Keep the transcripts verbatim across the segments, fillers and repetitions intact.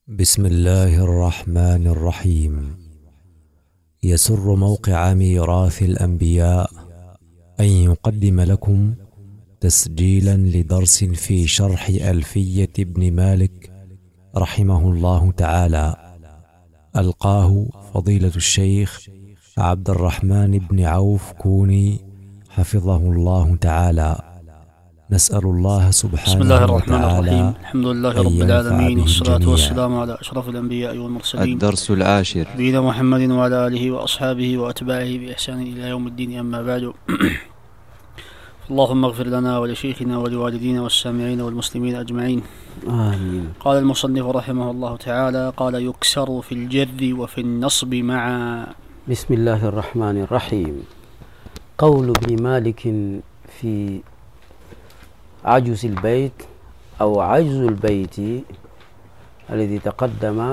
بسم الله الرحمن الرحيم. يسر موقع ميراث الأنبياء أن يقدم لكم تسجيلا لدرس في شرح ألفية ابن مالك رحمه الله تعالى، ألقاه فضيلة الشيخ عبد الرحمن بن عوف كوني حفظه الله تعالى. نسأل الله سبحانه بسم الله الرحمن وتعالى الرحيم. الحمد لله رب العالمين، والصلاة والسلام على أشرف الأنبياء والمرسلين، الدرس العاشر. نبينا محمد وعلى آله وأصحابه وأتباعه بإحسان إلى يوم الدين، أما بعد. اللهم اغفر لنا ولشيخنا ولوالدينا والسامعين والمسلمين أجمعين، آمين. قال المصنف رحمه الله تعالى: قال: يكسر في الجر وفي النصب معا. بسم الله الرحمن الرحيم. قول ابن مالك في عجز البيت أو عجز البيت الذي تقدم،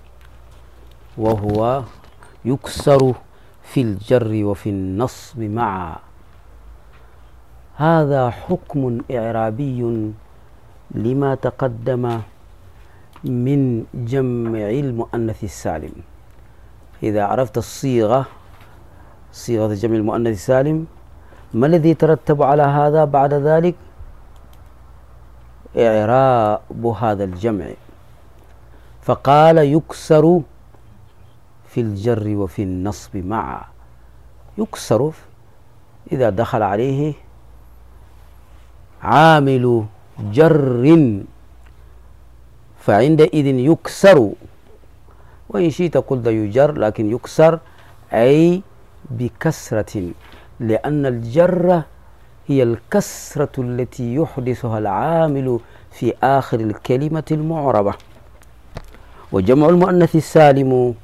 وهو يكسر في الجر وفي النصب معا. هذا حكم إعرابي لما تقدم من جمع المؤنث السالم. إذا عرفت الصيغة، صيغة جمع المؤنث السالم، ما الذي يترتب على هذا بعد ذلك؟ إعراب هذا الجمع. فقال: يكسر في الجر وفي النصب معا. يكسر إذا دخل عليه عامل جر فعندئذ يكسر، وإن شئت قلت يجر، لكن يكسر أي بكسرة، لأن الجر هي الكسرة التي يحدثها العامل في آخر الكلمة المعربة. وجمع المؤنث السالم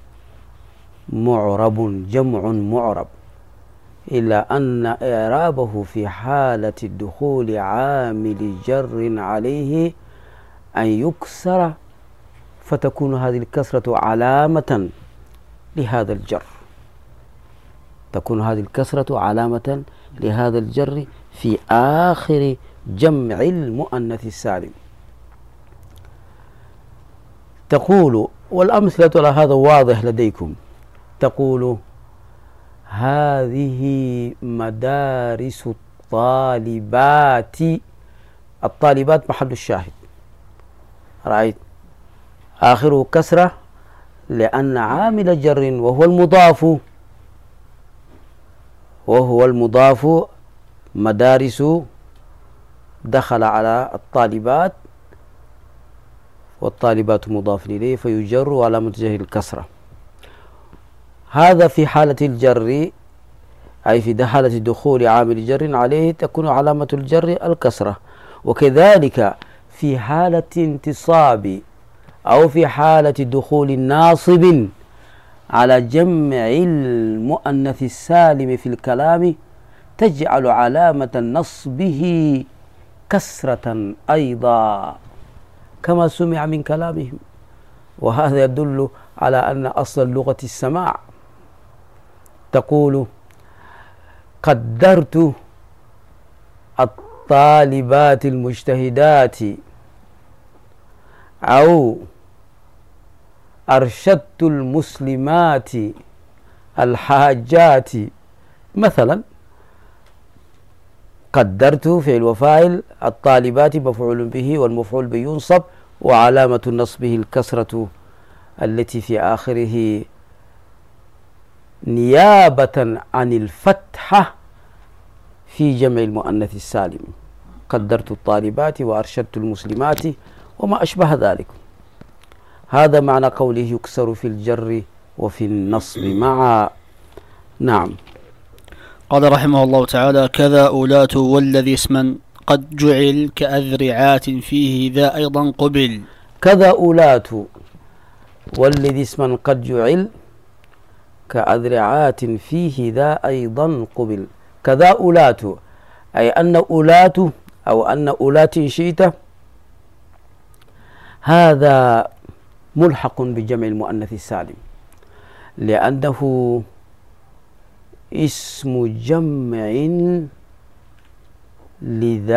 معرب، جمع معرب، إلا أن إعرابه في حالة دخول عامل جر عليه أن يكسر، فتكون هذه الكسرة علامة لهذا الجر، تكون هذه الكسرة علامة لهذا الجر في آخر جمع المؤنث السالم. تقول، والأمثلة على هذا واضح لديكم، تقول: هذه مدارس الطالبات. الطالبات محل الشاهد، رأيت آخره كسرة لأن عامل جر وهو المضاف وهو المضاف مدارس دخل على الطالبات، والطالبات مضاف إليه فيجر وعلامة جره الكسرة. هذا في حالة الجر، أي في حالة دخول عامل جر عليه تكون علامة الجر الكسرة. وكذلك في حالة انتصاب أو في حالة دخول ناصب على جمع المؤنث السالم في الكلام تجعل علامة نصبه كسرة أيضا، كما سمع من كلامهم. وهذا يدل على أن أصل اللغة السماع. تقول: قدرت الطالبات المجتهدات، أو أرشدت المسلمات الحاجات مثلا. قدرت فعل وفاعل، الطالبات مفعول به والمفعول به ينصب، وعلامة نصبه الكسرة التي في آخره نيابة عن الفتحة في جمع المؤنث السالم. قدرت الطالبات وأرشدت المسلمات وما أشبه ذلك. هذا معنى قوله يكسر في الجر وفي النصب معا. نعم. قال رحمه الله تعالى: كذا أولات والذي اسما قد جعل كأذرعات فيه ذا أيضا قبل. كذا أولات والذي اسما قد جعل كأذرعات فيه ذا أيضا قبل. كذا أولات أي أن أولات أو أن أولات إن شئت، هذا ملحق بجمع المؤنث السالم، لأنه اسم جمع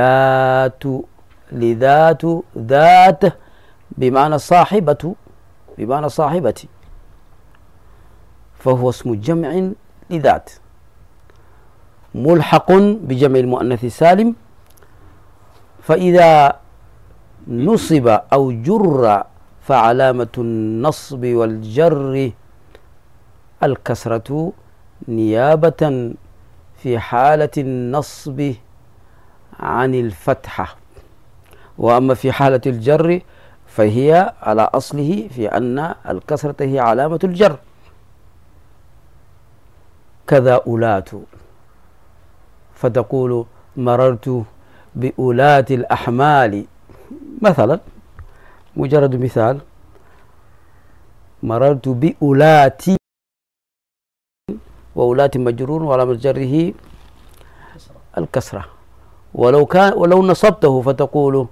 لذات لذات ذات بمعنى صاحبة بمعنى صاحبتي، فهو اسم جمع لذات ملحق بجمع المؤنث السالم، فإذا نصب أو جر فعلامة النصب والجر الكسرة نيابة في حالة النصب عن الفتحة، وأما في حالة الجر فهي على أصله في أن الكسرة هي علامة الجر. كذا أولات، فتقول مررت بأولات الأحمال مثلا، مجرد مثال، مررت بأولات، وأولات مجرور وعلامة جره الكسرة. ولو كان ولو نصبته فتقول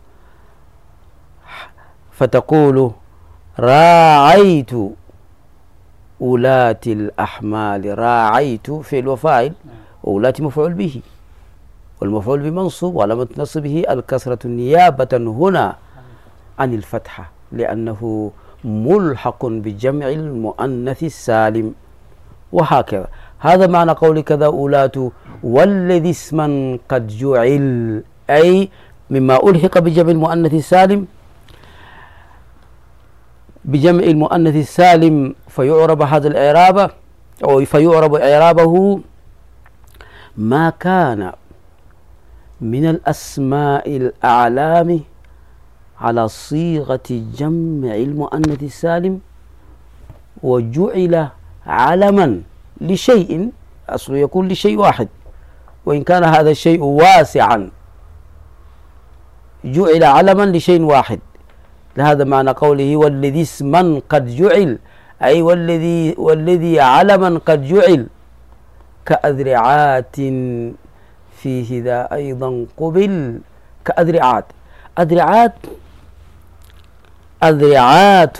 فتقول راعيت أولات الأحمال، راعيت فعل وفاعل، وأولات مفعول به، والمفعول بمنصوب وعلامة نصبه الكسرة نيابة هنا عن الفتحة، لأنه ملحق بجمع المؤنث السالم. وهكذا، هذا معنى قول كذا أولات والذي اسما قد جعل، أي مما ألحق بجمع المؤنث السالم بجمع المؤنث السالم، فيعرب هذا الإعراب أو فيعرب إعرابه ما كان من الأسماء الأعلام على صيغة جمع المؤنث السالم، وجعل علما لشيء، أصله يكون لشيء واحد وإن كان هذا الشيء واسعا، جعل علما لشيء واحد. هذا معنى قوله والذي اسما قد جعل، أي والذي والذي علما قد جعل. كأذرعات فيه ذا أيضا قبل، كأذرعات، أذرعات أذرعات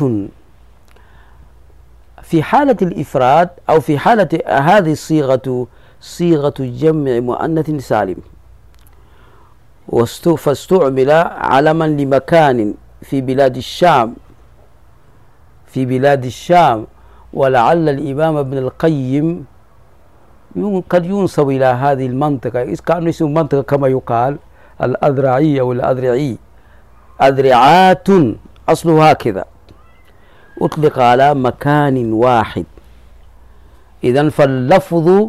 في حالة الإفراد أو في حالة هذه الصيغة صيغة جمع مؤنث سالم، فاستعمل علما لمكان في بلاد الشام في بلاد الشام ولعل الإمام ابن القيم قد ينسب إلى هذه المنطقة، إذ كان اسم منطقة كما يقال الأذرعية والأذرعي. أذرعات أصله هكذا، أطلق على مكان واحد. إذن فاللفظ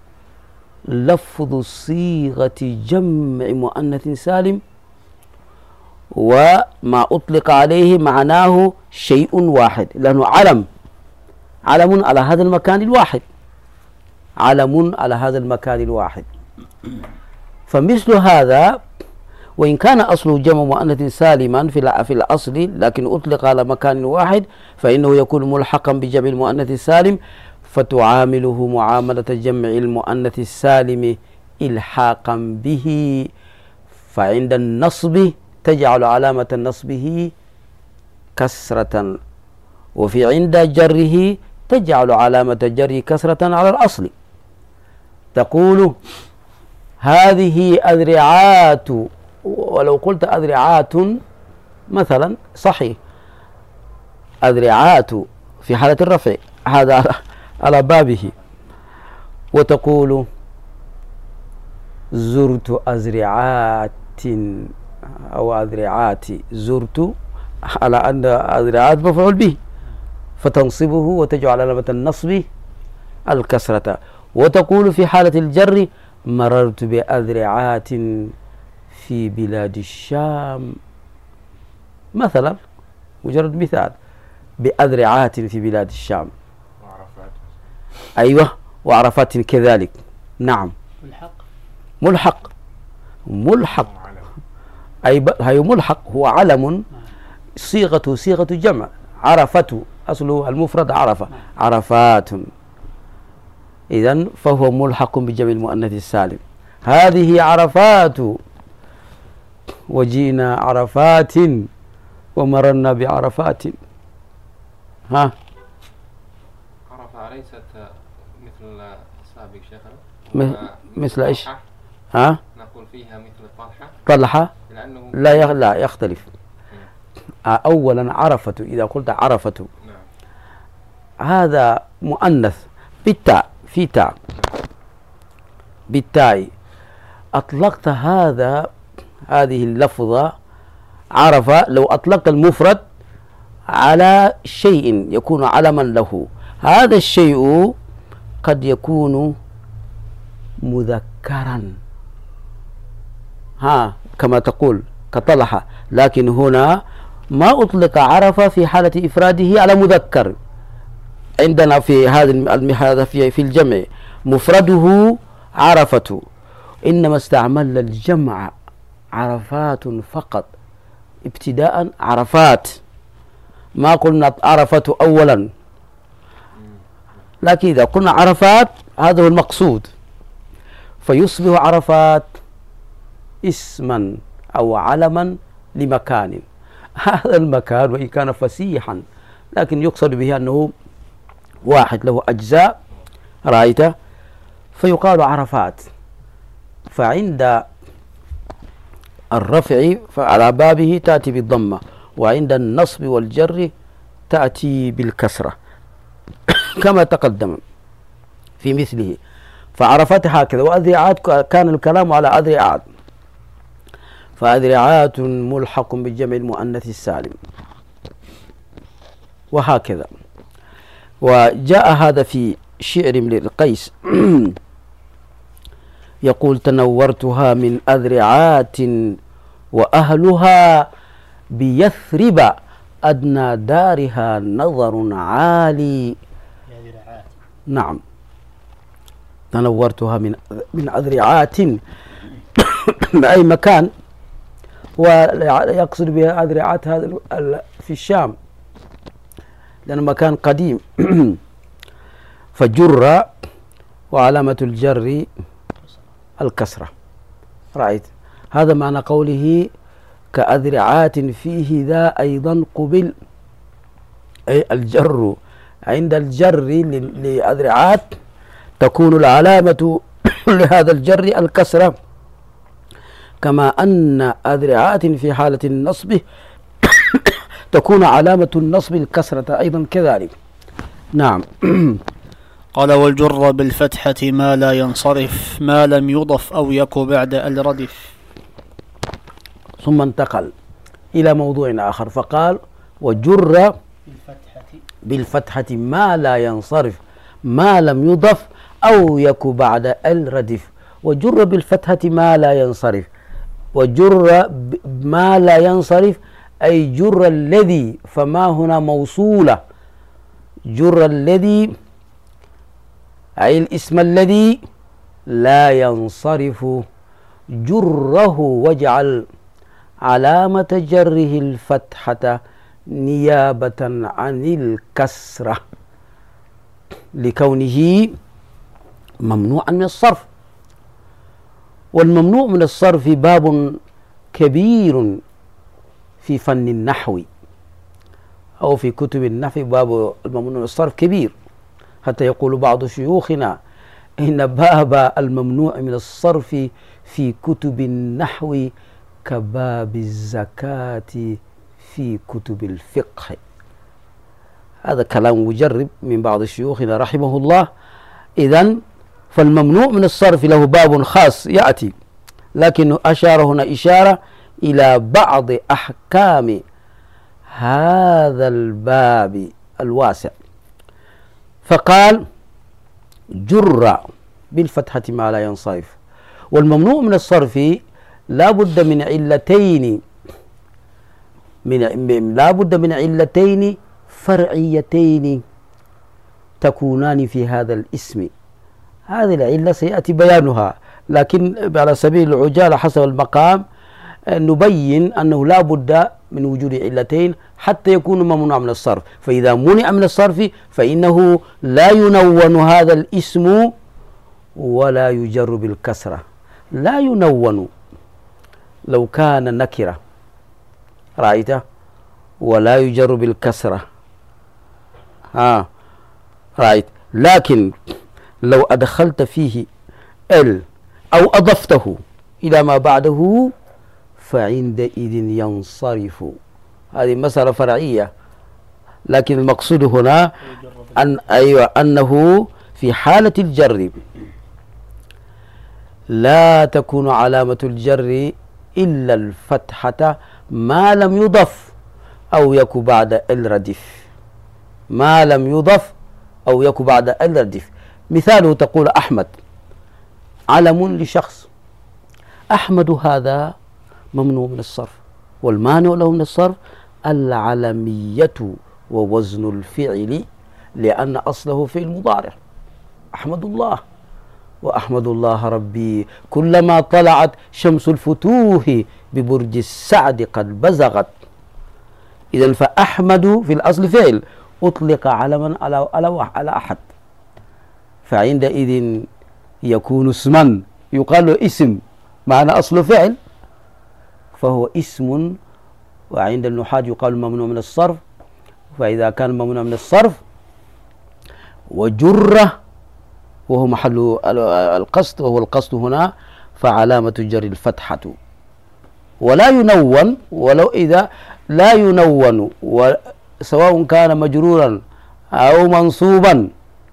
لفظ صيغة جمع مؤنث سالم، وما أطلق عليه معناه شيء واحد، لأنه علم علم على هذا المكان الواحد، علم على هذا المكان الواحد. فمثل هذا وإن كان أصله جمع مؤنث سالما في الأصل، لكن أطلق على مكان واحد، فإنه يكون ملحقا بجمع المؤنث السالم، فتعامله معاملة جمع المؤنث السالم إلحاقا به، فعند النصب تجعل علامة نصبه كسرة، وفي عند جره تجعل علامة جره كسرة على الأصل. تقول هذه أذرعات، ولو قلت أذرعات مثلا صحيح، أذرعات في حالة الرفع هذا على بابه. وتقول زرت أذرعات أو أذرعات، زرت على أن أذرعات مفعول به، فتنصبه وتجعل علامة النصب الكسرة. وتقول في حالة الجر مررت بأذرعات في بلاد الشام مثلا، مجرد مثال، بأذرعات في بلاد الشام. وعرفات. أيوة، وعرفات كذلك. نعم، ملحق ملحق ملحق أي هي ملحق، هو علم، صيغة صيغة جمع، عرفته أصله المفرد عرفة، عرفات. إذن فهو ملحق بجمع المؤنث السالم. هذه عرفات، وجينا عرفات ومررنا بعرفات. ها، عرفة ليست مثل السابق شيخنا، مثل ايش؟ ها، نقول فيها مثل الطلحة. طلحة لأنه لا لا يختلف. أولا عرفة، إذا قلت عرفة هذا مؤنث بالتاء، في تاء بالتاء، أطلقت هذا هذه اللفظة عرف، لو أطلقت المفرد على شيء يكون علما له، هذا الشيء قد يكون مذكرا، ها كما تقول كطلحة، لكن هنا ما أطلق عرف في حالة إفراده على مذكر. عندنا في هذا في في الجمع مفرده عرفة، إنما استعملنا الجمع عرفات فقط، ابتداء عرفات، ما قلنا عرفة أولا، لكن إذا قلنا عرفات هذا هو المقصود، فيصبح عرفات اسما أو علما لمكان. هذا المكان وإن كان فسيحا لكن يقصد به أنه واحد له أجزاء، رأيته، فيقال عرفات. فعند الرفع فعلى بابه تأتي بالضمة، وعند النصب والجر تأتي بالكسرة كما تقدم في مثله. فعرفت هكذا. وأذرعات كان الكلام على أذرعات، فأذرعات ملحق بالجمع المؤنث السالم، وهكذا. وجاء هذا في شعر امرئ القيس يقول: تنورتها من أذرعات وأهلها بيثرب أدنى دارها نظر عالي. نعم، تنورتها من من أذرعات من أي مكان، ويقصد بها أذرعات هذا في الشام لأنه مكان قديم. فجر وعلامة الجر الكسرة، رأيت؟ هذا معنى قوله كأذرعات فيه ذا أيضا قبل، أي الجر. عند الجر لأذرعات تكون العلامة لهذا الجر الكسرة، كما أن أذرعات في حالة النصب تكون علامة النصب الكسرة أيضا كذلك. نعم. قال: والجر بالفتحة ما لا ينصرف ما لم يضف أو يك بعد الردف. ثم انتقل إلى موضوع آخر فقال: وجر بالفتحة ما لا ينصرف ما لم يضف أو يك بعد الردف. وجر بالفتحة ما لا ينصرف، وجر ما لا ينصرف أي جر الذي، فما هنا موصولة، جر الذي أي الاسم الذي لا ينصرف، جره واجعل علامة جره الفتحة نيابة عن الكسرة لكونه ممنوعا من الصرف. والممنوع من الصرف باب كبير في فن النحو أو في كتب النحو، باب الممنوع من الصرف كبير، حتى يقول بعض شيوخنا إن باب الممنوع من الصرف في كتب النحو كباب الزكاة في كتب الفقه. هذا كلام مجرب من بعض شيوخنا رحمه الله. إذن فالممنوع من الصرف له باب خاص يأتي، لكنه أشار هنا إشارة إلى بعض أحكام هذا الباب الواسع، فقال: جر بالفتحة ما لا ينصرف. والممنوع من الصرف لا بد من علتين، من لا بد من علتين فرعيتين تكونان في هذا الاسم. هذه العلة سيأتي بيانها، لكن على سبيل العجالة حسب المقام نبين أنه لا بد من وجود علتين حتى يكون ممنوع من الصرف. فإذا منع من الصرف فإنه لا ينون هذا الاسم ولا يجر بالكسرة. لا ينون لو كان نكرة، رأيته، ولا يجر بالكسرة، ها رأيت. لكن لو أدخلت فيه ال أو أضفته إلى ما بعده فعندئذ ينصرف. هذه مسألة فرعية، لكن المقصود هنا أن أيوة أنه في حالة الجر لا تكون علامة الجر إلا الفتحة ما لم يضف أو يك بعد الردف، ما لم يضف أو يك بعد الردف. مثاله تقول أحمد علم لشخص، أحمد هذا ممنوع من الصرف، والمانع له من الصرف العلمية ووزن الفعل، لأن أصله فعل مضارع. أحمد الله وأحمد الله ربي كلما طلعت شمس الفتوح ببرج السعد قد بزغت. إذن فأحمد في الأصل فعل أطلق علما على على على أحد، فعندئذ يكون اسما، يقال له اسم معنى أصله فعل فهو اسم، وعند النحاة يقال ممنوع من الصرف. فإذا كان ممنوع من الصرف وجره وهو محل القصد، وهو القصد هنا، فعلامة الجر الفتحة، ولا ينون، ولو إذا لا ينون سواء كان مجرورا أو منصوبا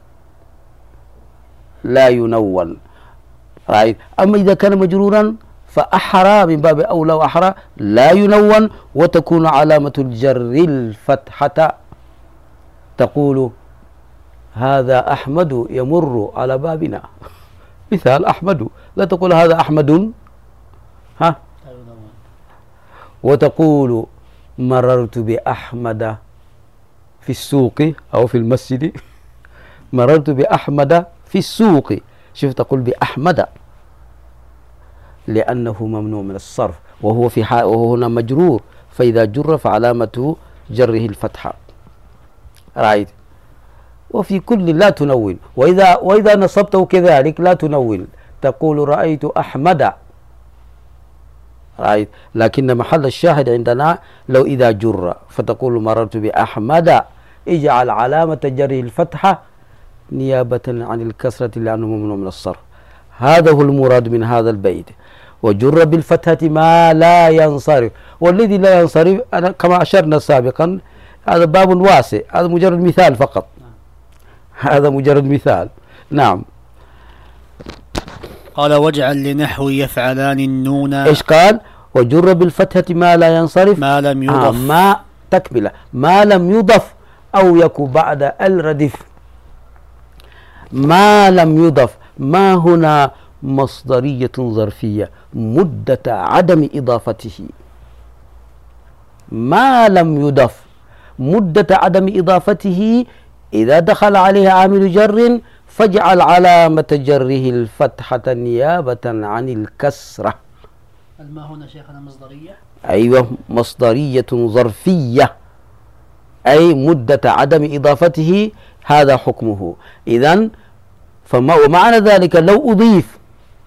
لا ينون. أما إذا كان مجرورا فأحرى من باب أولى وأحرى لا ينون، وتكون علامة الجر الفتحة. تقول هذا أحمد يمر على بابنا، مثال أحمد، لا تقول هذا أحمد، ها، وتقول مررت بأحمد في السوق أو في المسجد، مررت بأحمد في السوق، شوف تقول بأحمد لأنه ممنوع من الصرف، وهو في حال وهو هنا مجرور، فإذا جر فعلامة جره الفتحة. رايت؟ وفي كل لا تنون، وإذا وإذا نصبته كذلك لا تنون، تقول رأيت أحمد. رايت؟ لكن محل الشاهد عندنا لو إذا جر فتقول مررت بأحمد، اجعل علامة جره الفتحة نيابة عن الكسرة لأنه ممنوع من الصرف. هذا هو المراد من هذا البيت. وجر بالفتحة ما لا ينصرف، والذي لا ينصرف أنا كما أشرنا سابقا هذا باب واسع، هذا مجرد مثال فقط، هذا مجرد مثال. نعم. قال واجعل لنحو يفعلان النون. إيش قال؟ وجر بالفتحة ما لا ينصرف ما لم يضف. آه ما تكملة ما لم يضف أو يكو بعد الردف. ما لم يضف، ما هنا مصدرية ظرفية مدة عدم إضافته. ما لم يضف مدة عدم إضافته، إذا دخل عليها عامل جر فاجعل علامة جره الفتحة نيابة عن الكسرة. الماء هنا شيخنا مصدرية؟ أيوة مصدرية ظرفية، أي مدة عدم إضافته هذا حكمه. إذن فما ومعنى ذلك لو أضيف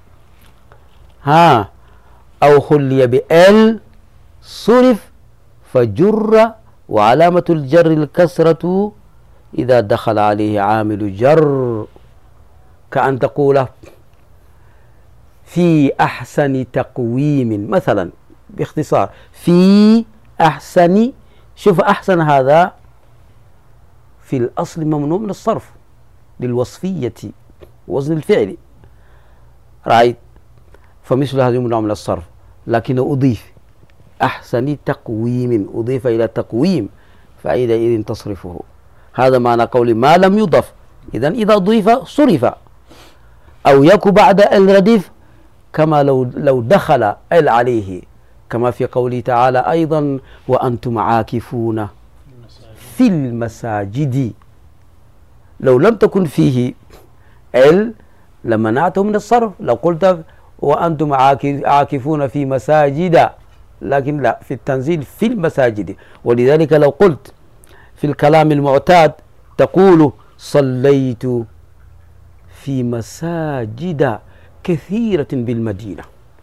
ها أو خلي بال صرف فجر، وعلامة الجر الكسرة إذا دخل عليه عامل جر، كأن تقول في أحسن تقويم مثلا، باختصار في أحسن. شوف أحسن هذا في الأصل ممنوع من الصرف للوصفية وزن الفعل، رايت؟ فمثل هذا ممنوع من الصرف، لكن أضيف أحسن تقويم، أضيف إلى تقويم فعندئذ تصرفه. هذا معنى قول ما لم يضف. إذن إذا أضيف صرف، أو يك بعد الردف كما لو لو دخل ال عليه، كما في قوله تعالى أيضا وأنتم عاكفون في المساجد. لو لم تكن فيه ال لمنعته من الصرف، لو قلت وأنتم عاكفون في مساجد، لكن لا، في التنزيل في المساجد. ولذلك لو قلت في الكلام المعتاد تقول صليت في مساجد كثيرة بالمدينة،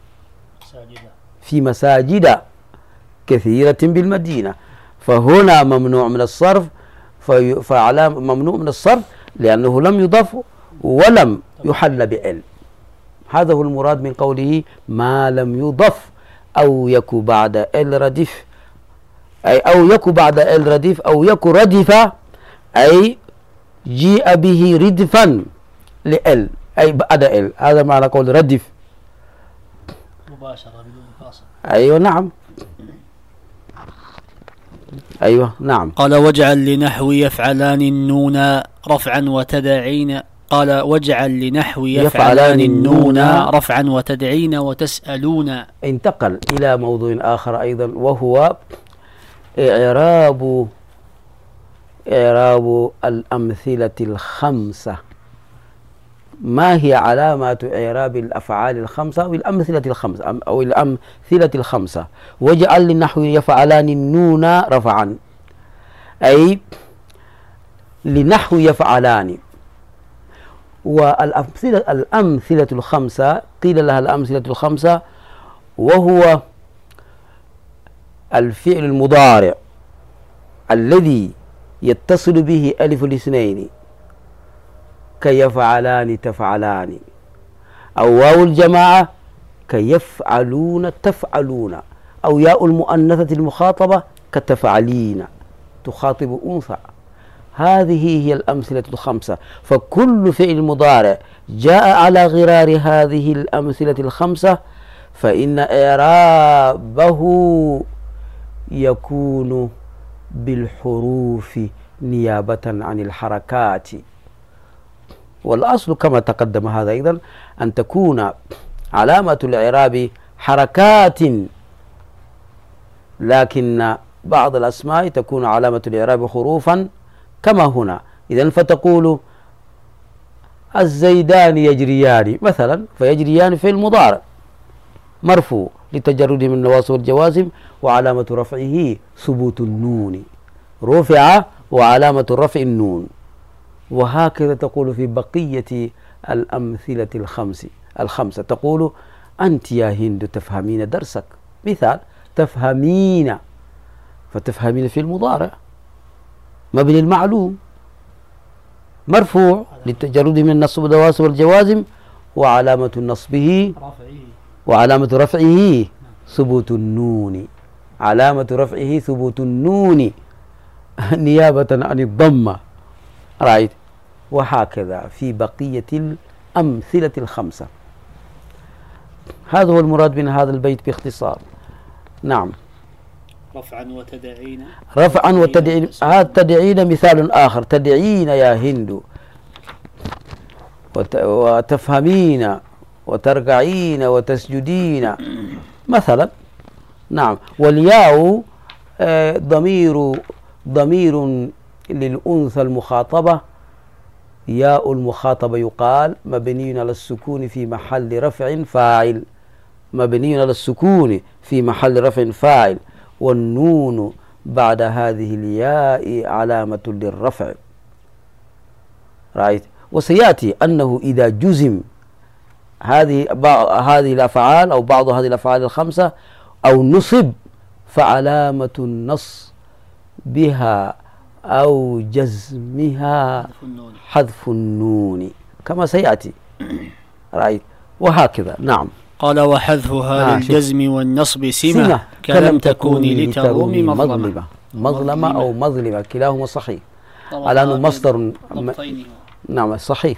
في مساجد كثيرة بالمدينة، فهنا ممنوع من الصرف، فعلامة ممنوع من الصرف لأنه لم يضاف ولم يحل بال. هذا هو المراد من قوله ما لم يضف أو يك بعد ال ردف، أي أو يك بعد ال ردف أو يك ردف، أي جيء به ردفا لإل أي بعد إل، هذا معنى قول ردف مباشرة بدون فاصل. أيوة نعم، أيوة نعم. قال واجعل لنحو يفعلان النون رفعا وتدعين، قال واجعل لنحو يفعلان النون رفعا وتدعين وتسألون. انتقل إلى موضوع آخر أيضا، وهو إعراب إعراب الأمثلة الخمسة. ما هي علامات إعراب الأفعال الخمسة أو الأمثلة الخمسة أو الأمثلة الخمسة؟ واجعل للنحو يفعلان النون رفعا، أي لنحو يفعلان. والأمثلة الأمثلة الخمسة قيل لها الأمثلة الخمسة، وهو الفعل المضارع الذي يتصل به ألف الاثنين كيفعلان تفعلان، أو واو الجماعة كيفعلون تفعلون، أو ياء المؤنثة المخاطبة كتفعلين تخاطب أنثى. هذه هي الأمثلة الخمسة. فكل فعل مضارع جاء على غرار هذه الأمثلة الخمسة فإن إعرابه يكون بالحروف نيابة عن الحركات. والأصل كما تقدم هذا أيضا أن تكون علامة الإعراب حركات، لكن بعض الأسماء تكون علامة الإعراب حروفا كما هنا. إذن فتقول الزيدان يجريان مثلا، فيجريان في المضارع مرفوع لتجرد من النواصب والجوازم، وعلامة رفعه ثبوت النون، رفع وعلامة الرفع النون. وهكذا تقول في بقية الأمثلة الخمس الخمسة، تقول أنت يا هند تفهمين درسك، مثال تفهمين، فتفهمين في المضارع مبني المعلوم مرفوع للتجرد من النصب والنواصب والجوازم، وعلامة نصبه وعلامة رفعه ثبوت النون، علامة رفعه ثبوت النون نيابة عن الضمة، رأيت. وهكذا في بقية الأمثلة الخمسة. هذا هو المراد من هذا البيت باختصار. نعم. رفعا وتدعين، رفعا وتدعين، هذا تدعين مثال آخر، تدعين يا هند وتفهمين وتركعين وتسجدين مثلا. نعم. والياء آه ضمير ضمير للأنثى المخاطبة، ياء المخاطبة يقال مبني على السكون في محل رفع فاعل، مبني على السكون في محل رفع فاعل، والنون بعد هذه الياء علامة للرفع، رأيت. وسيأتي أنه إذا جزم هذه هذه الأفعال أو بعض هذه الأفعال الخمسة أو نصب فعلامة النص بها أو جزمها حذف النون كما سيأتي، رأيت. وهكذا. نعم. قال وحذفها آه للجزم والنصب سمة كلم تكوني لترومي مظلمة. مظلمة أو مظلمة كلاهما صحيح، على أنه مصدر م... نعم صحيح.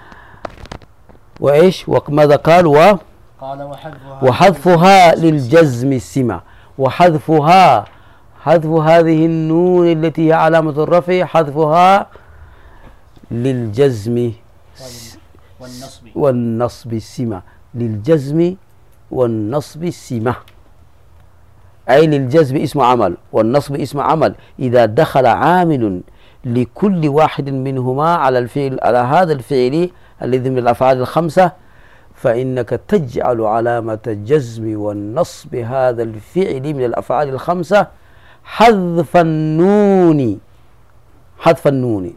وإيش وماذا قال؟ و قال وحذفها, وحذفها للجزم السمة، وحذفها حذف هذه النون التي هي علامة الرفع، حذفها للجزم والنصب والنصب السمة، للجزم والنصب السمة، أي للجزم اسم عمل والنصب اسم عمل إذا دخل عامل لكل واحد منهما على الفعل على هذا الفعل الذي من الأفعال الخمسة، فإنك تجعل علامة الجزم والنصب هذا الفعل من الأفعال الخمسة حذف النون، حذف النون،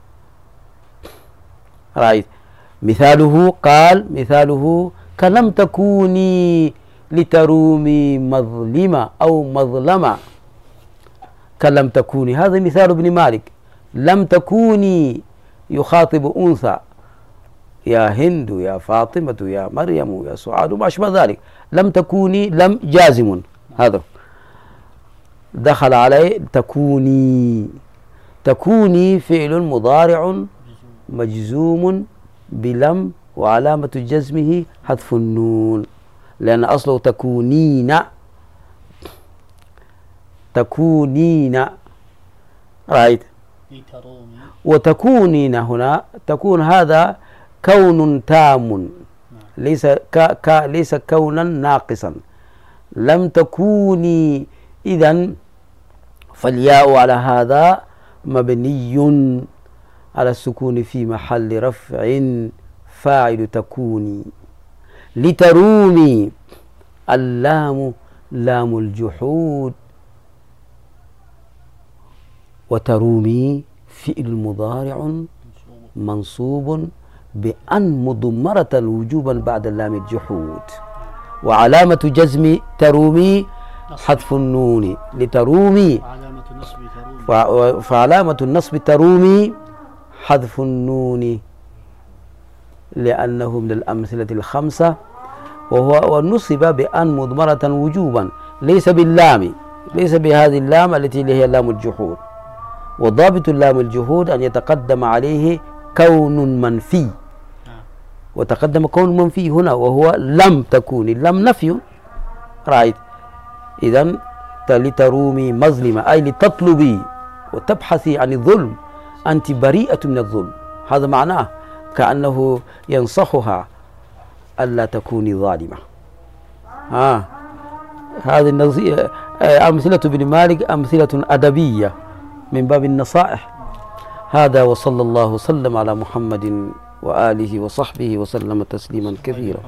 رأيت. مثاله قال مثاله كلم تكوني لترومي مظلمة أو مظلمة، كلم تكوني هذا مثال ابن مالك، لم تكوني يخاطب أنثى، يا هند يا فاطمة يا مريم يا سعاد وما أشبه ذلك، لم تكوني لم جازم، هذا دخل عليه تكوني، تكوني فعل مضارع مجزوم بلم وعلامة جزمه حذف النون، لأن أصله تكونين تكونين رايت. وتكونين هنا تكون هذا كون تام، ليس ك ك ليس كونا ناقصا. لم تكوني إذن فالياء على هذا مبني على السكون في محل رفع فاعل تكوني. لترومي اللام لام الجحود، وترومي فعل مضارع منصوب بأن مضمرة وجوبا بعد اللام الجحود، وعلامة جزم ترومي حذف النون. لترومي فعلامة النصب ترومي حذف النون لأنه من الأمثلة الخمسة، وهو ونصب بأن مضمرة وجوبا، ليس باللام، ليس بهذه اللام التي هي لام الجحود. وضابط اللام الجحود أن يتقدم عليه كون منفي، وتقدم كون منفي هنا وهو لم تكوني، لم نفي رايت. إذن لترومي مظلمة أي لتطلبي وتبحثي عن الظلم، أنت بريئة من الظلم، هذا معناه كأنه ينصحها ألا تكوني ظالمة. آه. هذه أمثلة ابن مالك أمثلة أدبية من باب النصائح. هذا وصلى الله وسلم على محمد وآله وصحبه وسلم تسليما كثيرا.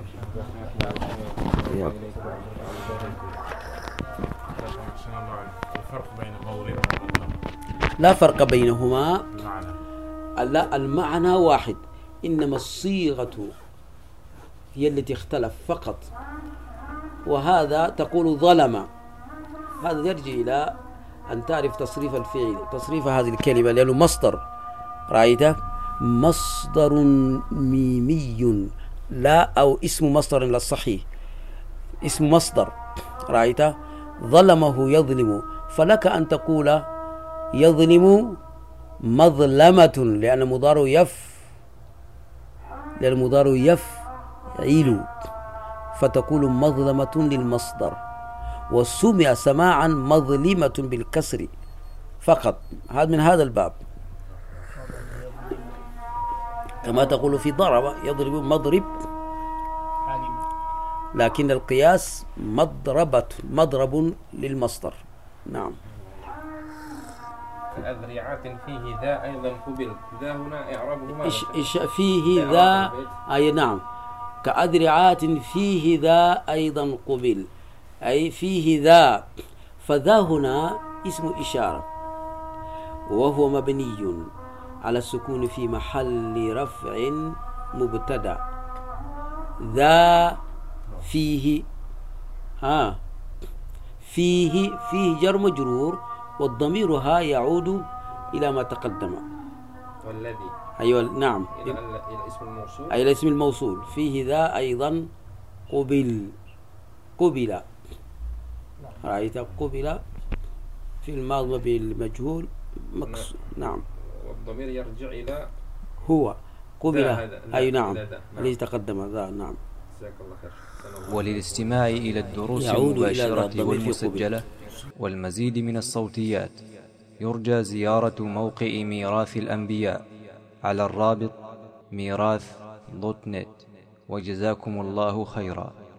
لا فرق بينهما، لا المعنى واحد، إنما الصيغة هي التي اختلف فقط. وهذا تقول ظلم، هذا يرجع إلى أن تعرف تصريف الفعل، تصريف هذه الكلمة، لأنه مصدر رأيته مصدر ميمي لا أو اسم مصدر للصحيح، اسم مصدر رأيته ظلمه يظلم، فلك أن تقول يظلم مظلمة لأن مضارع يف لأن مضارع يفعل، فتقول مظلمة للمصدر، وسمع سماعا مظلمة بالكسر فقط. هذا من هذا الباب، كما تقول في ضرب يضرب مضرب، لكن القياس مضربة مضرب للمصدر. نعم. أذرعات فيه ذا أيضا قبل، ذا هنا إعرابه إش إش فيه ذا أي نعم، كأذرعات فيه ذا أيضا قبل، أي فيه ذا، فذا هنا اسم إشارة وهو مبني على السكون في محل رفع مبتدأ. ذا فيه ها فيه فيه جر مجرور، والضمير ها يعود إلى ما تقدم، والذي أيوة نعم إلى الاسم الموصول، أي الاسم الموصول. فيه ذا أيضا قبل، قبل رأيت قبل في الماضي بالمجهول مقصود. نعم. والضمير يرجع إلى هو قبل، أي نعم الذي تقدم ذا. نعم. جزاك الله خير. وللاستماع إلى الدروس المباشرة والمسجلة والمزيد من الصوتيات يرجى زيارة موقع ميراث الأنبياء على الرابط ميراث دوت نت. وجزاكم الله خيرا.